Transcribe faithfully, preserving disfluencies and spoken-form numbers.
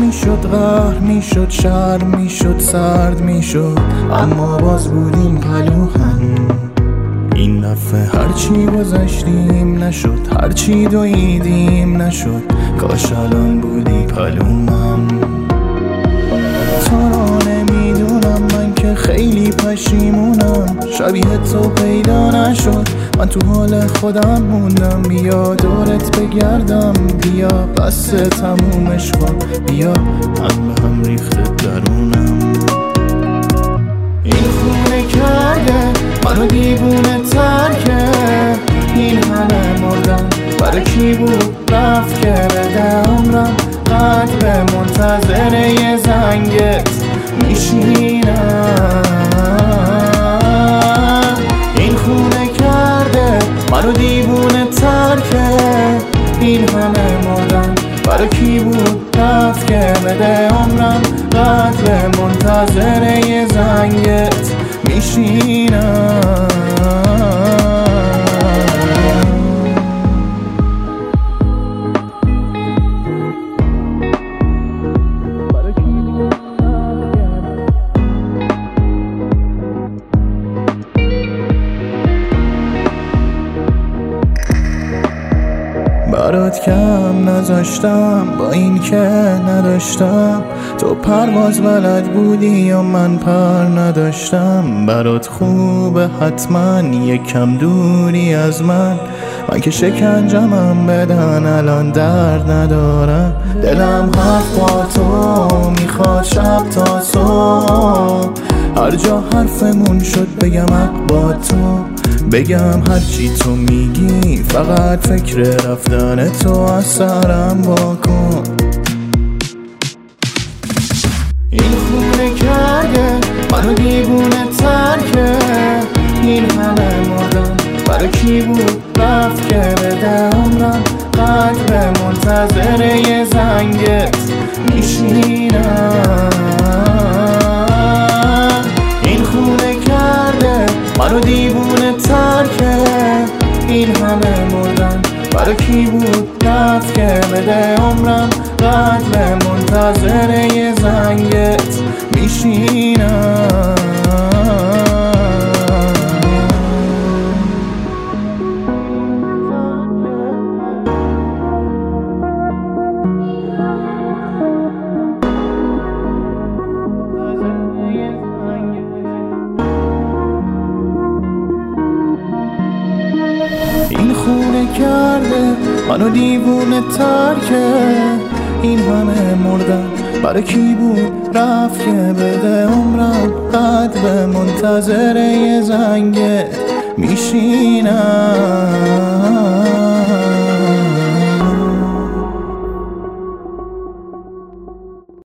میشد، قهر میشد، شرم میشد، سرد میشد، اما باز بودیم پلوهم. این دفعه هرچی گذشتیم نشد، هرچی دویدیم نشد، کاش الان بودی پلومم. تو رو نمیدونم من که خیلی پشیمونم، شبیه تو پیدا نشد، من تو حال خودم موندم. بیا دورت بگردم، بیا بس تمومش کن، بیا من به هم ریخته درونم. این خونه کرده منو دیوونه ترکه، این همه مردم برای کی بود رفت که بده عمرم قد به منتظر یه زنگت میشینم. این خونه کرده منو دیوونه ترکه، این همه مردم برای کی بود رفت که بده عمرم قد به منتظر یه زنگت میشینم. برات کم نذاشتم با این که نداشتم، تو پرواز بلد بودی و من پر نداشتم. برات خوبه حتما یکم دوری از من، من که شکنجمم بدن الان درد ندارم. دلم حرف با تو میخواد شب تا صبح، هر جا حرفمون شد بگم با تو، بگم هرچی تو میگی، فقط فکر رفتن تو از سرم واکن. این خونه کرده منو دیوونه ترکه، این همه مردم برای کی بود رفت که بده عمرم قد به منتظر یه زنگت میشینم. این خونه کرده منو دیوونه ترکه، این همه مردم برای کی بود رفت که بده عمرم قد به منتظر یه زنگت میشینم. این خونه کرده منو دیوونه ترکه، این همه مردم برای کی بود رفت که بده عمرم قد به منتظر یه زنگت میشینم.